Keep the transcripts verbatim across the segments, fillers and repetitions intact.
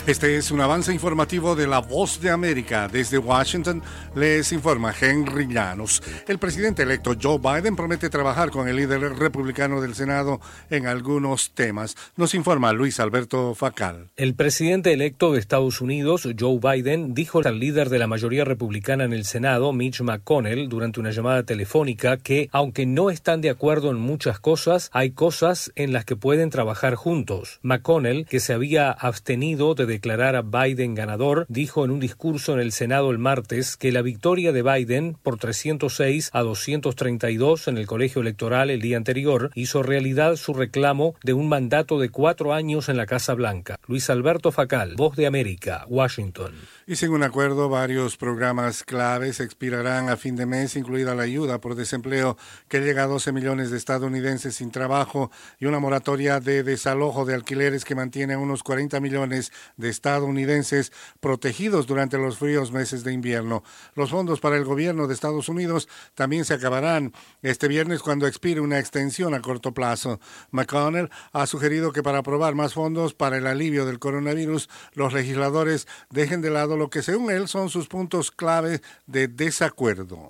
Este es un avance informativo de La Voz de América. Desde Washington les informa Henry Llanos. El presidente electo Joe Biden promete trabajar con el líder republicano del Senado en algunos temas. Nos informa Luis Alberto Facal. El presidente electo de Estados Unidos, Joe Biden, dijo al líder de la mayoría republicana en el Senado, Mitch McConnell, durante una llamada telefónica que, aunque no están de acuerdo en muchas cosas, hay cosas en las que pueden trabajar juntos. McConnell, que se había abstenido de declarar a Biden ganador, dijo en un discurso en el Senado el martes que la victoria de Biden por trescientos seis a doscientos treinta y dos en el colegio electoral el día anterior hizo realidad su reclamo de un mandato de cuatro años en la Casa Blanca. Luis Alberto Facal, Voz de América, Washington. Y sin un acuerdo, varios programas claves expirarán a fin de mes, incluida la ayuda por desempleo que llega a doce millones de estadounidenses sin trabajo y una moratoria de desalojo de alquileres que mantiene a unos cuarenta millones de estadounidenses protegidos durante los fríos meses de invierno. Los fondos para el gobierno de Estados Unidos también se acabarán este viernes cuando expire una extensión a corto plazo. McConnell ha sugerido que para aprobar más fondos para el alivio del coronavirus, los legisladores dejen de lado lo que según él son sus puntos clave de desacuerdo.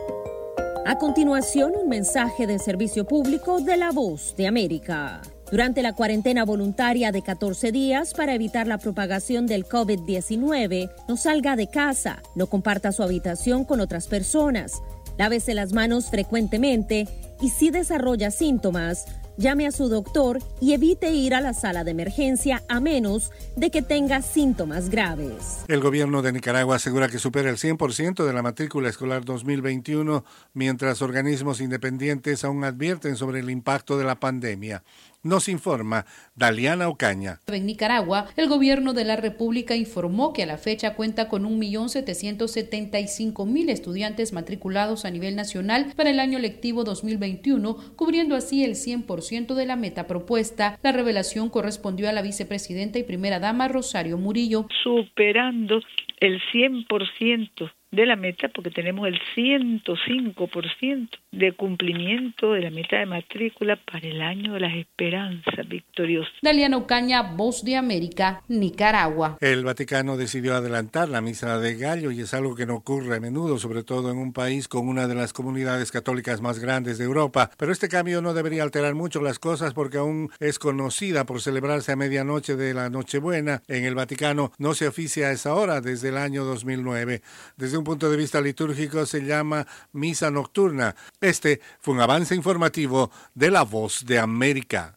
A continuación, un mensaje de servicio público de La Voz de América. Durante la cuarentena voluntaria de catorce días para evitar la propagación del COVID diecinueve, no salga de casa, no comparta su habitación con otras personas, lávese las manos frecuentemente y si desarrolla síntomas, llame a su doctor y evite ir a la sala de emergencia a menos de que tenga síntomas graves. El gobierno de Nicaragua asegura que supera el cien por ciento de la matrícula escolar dos mil veintiuno, mientras organismos independientes aún advierten sobre el impacto de la pandemia. Nos informa Daliana Ocaña. En Nicaragua, el gobierno de la República informó que a la fecha cuenta con un millón setecientos setenta y cinco mil estudiantes matriculados a nivel nacional para el año lectivo dos mil veintiuno, cubriendo así el cien por ciento de la meta propuesta. La revelación correspondió a la vicepresidenta y primera dama Rosario Murillo. Superando el cien por ciento de la meta, porque tenemos el ciento cinco por ciento de cumplimiento de la meta de matrícula para el año de las esperanzas victoriosas. Daliana Ocaña, Voz de América, Nicaragua. El Vaticano decidió adelantar la misa de gallo y es algo que no ocurre a menudo, sobre todo en un país con una de las comunidades católicas más grandes de Europa. Pero este cambio no debería alterar mucho las cosas porque aún es conocida por celebrarse a medianoche de la Nochebuena. En el Vaticano no se oficia a esa hora desde el año dos mil nueve. Desde un punto de vista litúrgico se llama misa nocturna. Este fue un avance informativo de La Voz de América.